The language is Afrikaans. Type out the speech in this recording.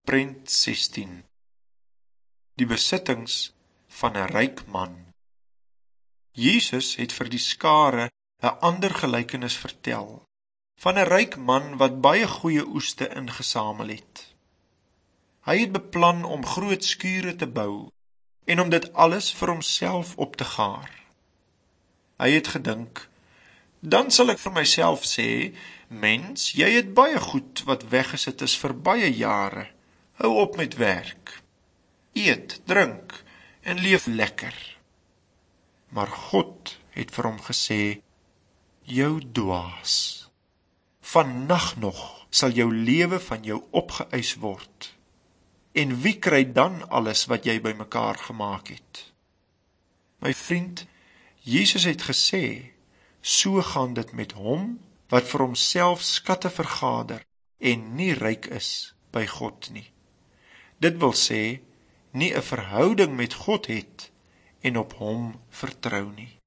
Prent 16. Die besittings van 'n ryk man. Jesus het vir die skare 'n ander gelykenis vertel, van 'n ryk man wat baie goeie oeste ingesamel het. Hy het beplan om groot skure te bou, en om dit alles vir homself op te gaar. Hy het gedink, dan sal ek vir myself sê, mens, jy het baie goed wat weggesit is vir baie jare. Hou op met werk. Eet, drink en leef lekker. Maar God het vir hom gesê, jou dwaas. Vannag nog sal jou lewe van jou opgeëis word. En wie kry dan alles wat jy bymekaar gemaak het? My vriend, Jesus het gesê, so gaan dit met hom wat vir homself skatte vergader en nie ryk is by God nie. Dit wil sê, nie 'n verhouding met God het en op hom vertrou nie.